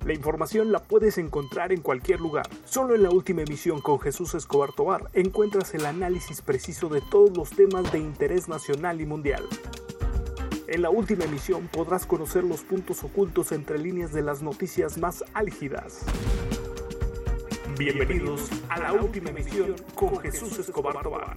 La información la puedes encontrar en cualquier lugar. Solo en La Última Emisión con Jesús Escobar Tovar encuentras el análisis preciso de todos los temas de interés nacional y mundial. En La Última Emisión podrás conocer los puntos ocultos entre líneas de las noticias más álgidas. Bienvenidos a La Última Emisión con Jesús Escobar Tovar.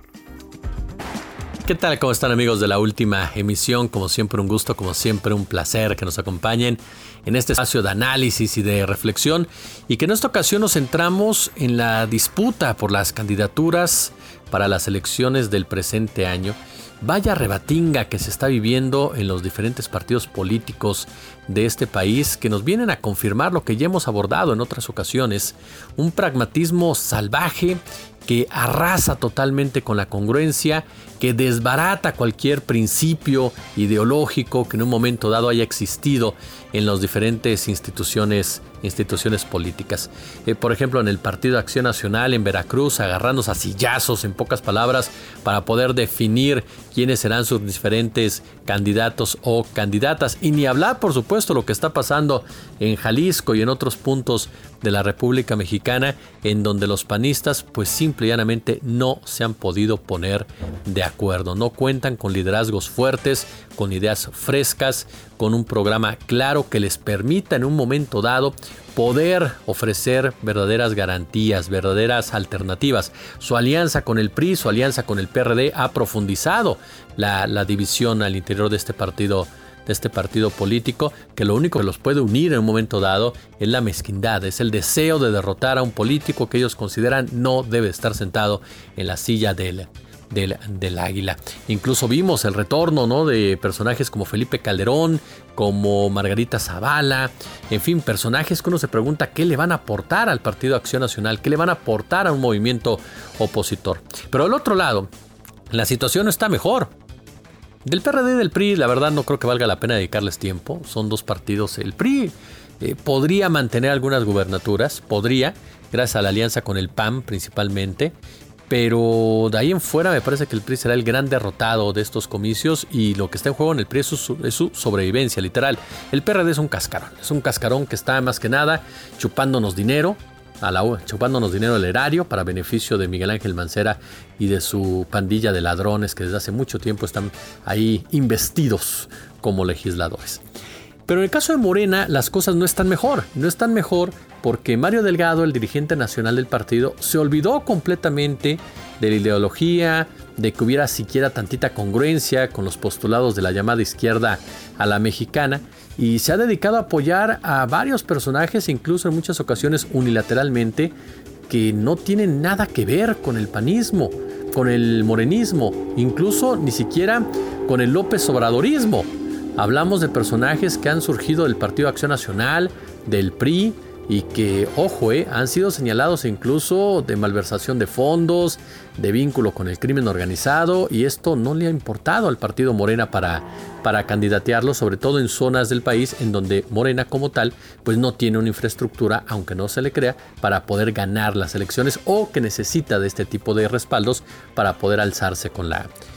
¿Qué tal? ¿Cómo están, amigos de La Última Emisión? Como siempre, un gusto, como siempre, un placer que nos acompañen en este espacio de análisis y de reflexión, y que en esta ocasión nos centramos en la disputa por las candidaturas para las elecciones del presente año. Vaya rebatinga que se está viviendo en los diferentes partidos políticos de este país, que nos vienen a confirmar lo que ya hemos abordado en otras ocasiones: un pragmatismo salvaje que arrasa totalmente con la congruencia, que desbarata cualquier principio ideológico que en un momento dado haya existido en las diferentes instituciones políticas. Por ejemplo, en el Partido Acción Nacional en Veracruz, agarrándose a sillazos, en pocas palabras, para poder definir quiénes serán sus diferentes candidatos o candidatas. Y ni hablar, por supuesto, lo que está pasando en Jalisco y en otros puntos de la República Mexicana, en donde los panistas pues simple y llanamente no se han podido poner de acuerdo. No cuentan con liderazgos fuertes, con ideas frescas, con un programa claro que les permita en un momento dado poder ofrecer verdaderas garantías, verdaderas alternativas. Su alianza con el PRI, su alianza con el PRD ha profundizado la división al interior de este partido político, que lo único que los puede unir en un momento dado es la mezquindad, es el deseo de derrotar a un político que ellos consideran no debe estar sentado en la silla del águila. Incluso vimos el retorno, ¿no?, de personajes como Felipe Calderón, como Margarita Zavala, en fin, personajes que uno se pregunta qué le van a aportar al Partido Acción Nacional, qué le van a aportar a un movimiento opositor. Pero al otro lado, la situación no está mejor. Del PRD y del PRI, la verdad no creo que valga la pena dedicarles tiempo. Son dos partidos. El PRI podría mantener algunas gubernaturas, gracias a la alianza con el PAN principalmente, pero de ahí en fuera me parece que el PRI será el gran derrotado de estos comicios, y lo que está en juego en el PRI es su sobrevivencia, literal. El PRD es un cascarón que está más que nada chupándonos dinero del erario para beneficio de Miguel Ángel Mancera y de su pandilla de ladrones que desde hace mucho tiempo están ahí investidos como legisladores. Pero en el caso de Morena las cosas no están mejor porque Mario Delgado, el dirigente nacional del partido, se olvidó completamente de la ideología, de que hubiera siquiera tantita congruencia con los postulados de la llamada izquierda a la mexicana, y se ha dedicado a apoyar a varios personajes, incluso en muchas ocasiones unilateralmente, que no tienen nada que ver con el panismo, con el morenismo, incluso ni siquiera con el López Obradorismo. Hablamos de personajes que han surgido del Partido Acción Nacional, del PRI, y que, ojo, han sido señalados incluso de malversación de fondos, de vínculo con el crimen organizado, y esto no le ha importado al partido Morena para candidatearlo, sobre todo en zonas del país en donde Morena como tal pues no tiene una infraestructura, aunque no se le crea, para poder ganar las elecciones, o que necesita de este tipo de respaldos para poder alzarse con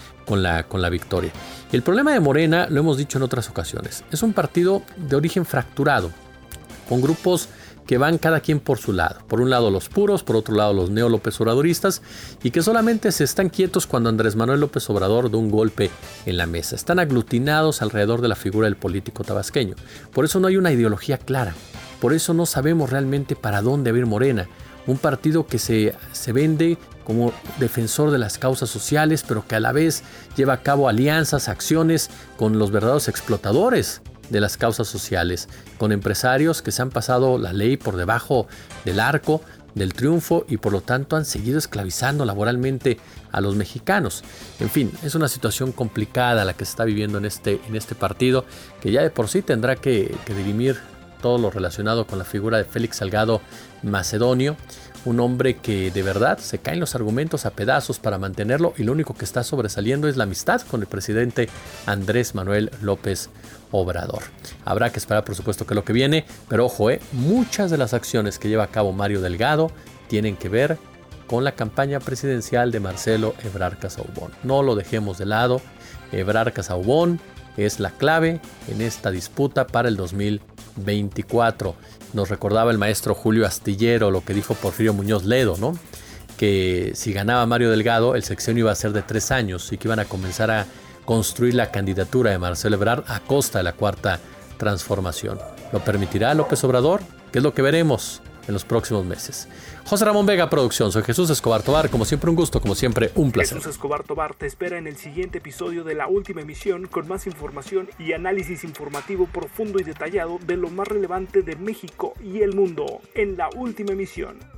la victoria. El problema de Morena, lo hemos dicho en otras ocasiones, es un partido de origen fracturado, con grupos que van cada quien por su lado. Por un lado los puros, por otro lado los neo-López Obradoristas, y que solamente se están quietos cuando Andrés Manuel López Obrador da un golpe en la mesa. Están aglutinados alrededor de la figura del político tabasqueño. Por eso no hay una ideología clara. Por eso no sabemos realmente para dónde va a ir Morena. Un partido que se vende como defensor de las causas sociales, pero que a la vez lleva a cabo alianzas, acciones con los verdaderos explotadores de las causas sociales, con empresarios que se han pasado la ley por debajo del arco del triunfo y por lo tanto han seguido esclavizando laboralmente a los mexicanos. En fin, es una situación complicada la que se está viviendo en este partido, que ya de por sí tendrá que dirimir todo lo relacionado con la figura de Félix Salgado Macedonio, un hombre que de verdad se caen los argumentos a pedazos para mantenerlo, y lo único que está sobresaliendo es la amistad con el presidente Andrés Manuel López Obrador. Habrá que esperar, por supuesto, que lo que viene, pero ojo, muchas de las acciones que lleva a cabo Mario Delgado tienen que ver con la campaña presidencial de Marcelo Ebrard Casaubon. No lo dejemos de lado. Ebrard Casaubon es la clave en esta disputa para el 2024. 2024. Nos recordaba el maestro Julio Astillero lo que dijo Porfirio Muñoz Ledo, ¿no? Que si ganaba Mario Delgado, el sexenio iba a ser de 3 años y que iban a comenzar a construir la candidatura de Marcelo Ebrard a costa de la Cuarta Transformación. ¿Lo permitirá López Obrador? ¿Qué es lo que veremos en los próximos meses? José Ramón Vega, producción. Soy Jesús Escobar Tovar. Como siempre, un gusto. Como siempre, un placer. Jesús Escobar Tovar te espera en el siguiente episodio de La Última Emisión con más información y análisis informativo profundo y detallado de lo más relevante de México y el mundo en La Última Emisión.